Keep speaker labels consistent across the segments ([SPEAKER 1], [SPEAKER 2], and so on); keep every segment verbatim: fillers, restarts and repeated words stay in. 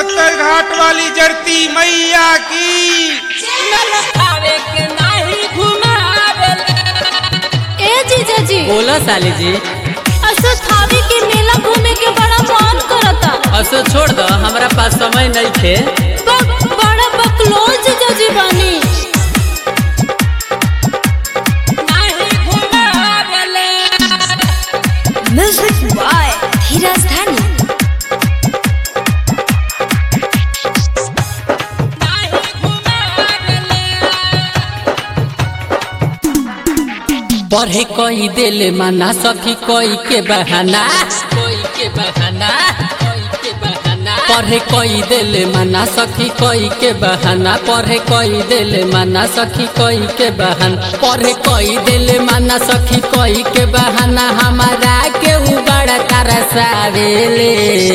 [SPEAKER 1] पत्थर घाट वाली जरती मैया की।
[SPEAKER 2] ए जीजा जी
[SPEAKER 3] बोला साली जी।
[SPEAKER 2] असो थावे के मेला घूमे के बड़ा मन करता।
[SPEAKER 3] असो छोड़ दो, हमारा पास समय नहीं थे।
[SPEAKER 2] बड़ा बकलोल जीजा जी बानी। म्यूजिक बाय धीरज धानी।
[SPEAKER 3] पढ़े कोई दिल मना सखी कोई के बहाना, कोई के बहाना, कोई के बहाना। पढ़े कोई दिल मना सखी कोई के बहाना, पढ़े कोई दिल मना सखी कोई के बहाना, पढ़े कोई दिल मना सखी कोई के बहाना। हमारा के बड़ा तरसावेले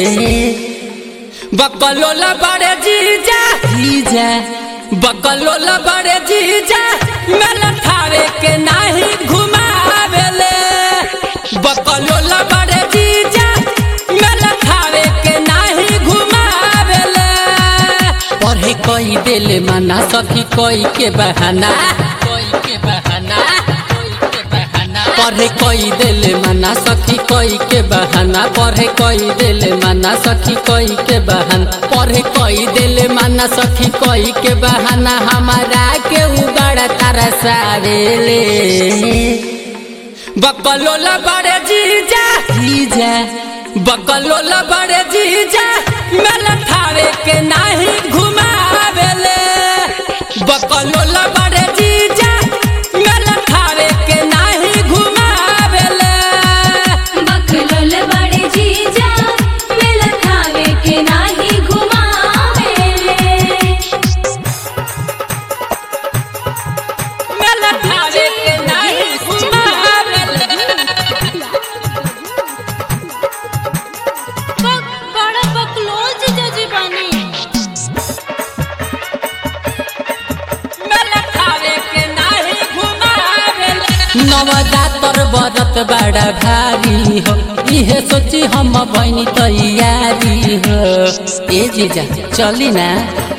[SPEAKER 3] बकलोला बड़े जीजा जीजा, बकलोला बड़े जीजा मेला थावे के नाही घुमावेले। बकलोला बड़े जीजा मेला थावे के नाही घुमावेले। पढ़े कोई दिल मना सखी कोई के बहाना, कोई के बहाना, कोई के बहाना। पढ़े कोई दिल मना सखी कोई के बहाना, पढ़े कोई दिल मना सखी कोई के बहाना, पढ़े कोई दिल मना सखी कोई के बहाना। हमारा के बड़ा तरसावेले बकलोला बड़े जीजा जीजा, बकलोला बड़े जीजा मेला थावे के नाही घुमावेले। बकलोला बड़े जीजा मेला थावे के नाही घुमावेले।
[SPEAKER 2] बकलोल बड़े जीजा मेला थावे के नाही घुमावेले।
[SPEAKER 3] मेला थावे के नाही घुमावेले।
[SPEAKER 2] बड़ा बकलोल जीजा जी बानी।
[SPEAKER 3] मेला थावे के नाही घुमावेले। नवजातर बरत बड़ा भारी हो, इहे सोची हम बनी तैयारी हो। ए जीजा चली ना।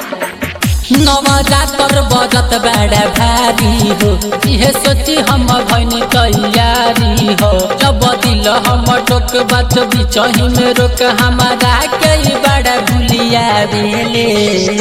[SPEAKER 3] नवजातर बरत बड़ा भारी हो, इहे सोची हम बनी तैयारी हो। जब दिल हम टोक बात बिचही में रोक, हमारा कई बड़ा भूलिया बेले।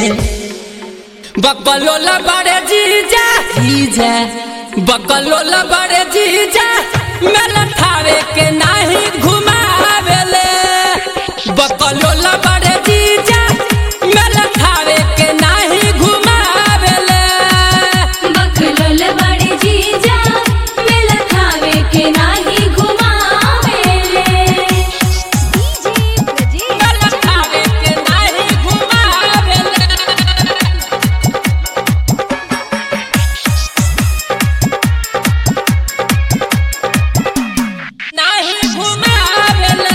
[SPEAKER 3] बकलोला बड़े जीजा जीजा, बकलोला बड़े जीजा मेला थावे के नाही घुमावेले। बकलोला बड़े जीजा मेला थावे के नाही घुमावेले।
[SPEAKER 2] बकलोल बड़े जीजा मेला थावे के नाही घुमावेले।
[SPEAKER 3] मेला थावे के नाही घुमावेले। नाही घुमावेले।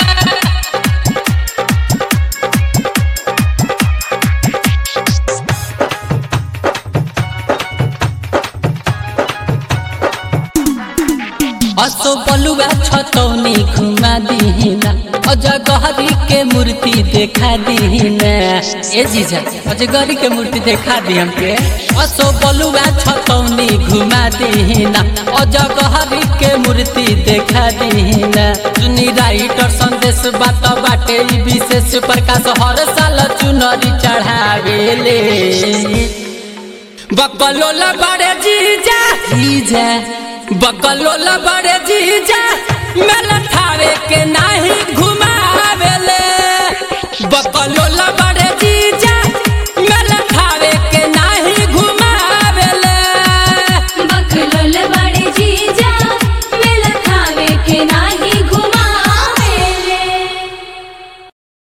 [SPEAKER 3] असो बलुआ छतौनी घुमा दीना, अजगहरी के मूर्ति देखा दीना। ए जीजा अजगहरी के मूर्ति देखा दी हमके। असो बलुआ छतौनी घुमा दीना, अजगहरी के मूर्ति देखा दीना। सुनी राइटर संदेश बात बाटे ई विशेष प्रकाश हर साल चुनरी चढ़ावेले। बकलोला बड़े जीजा जीजा, बकलोला बड़े जीजा मेला थावे के नाही घुमावेले।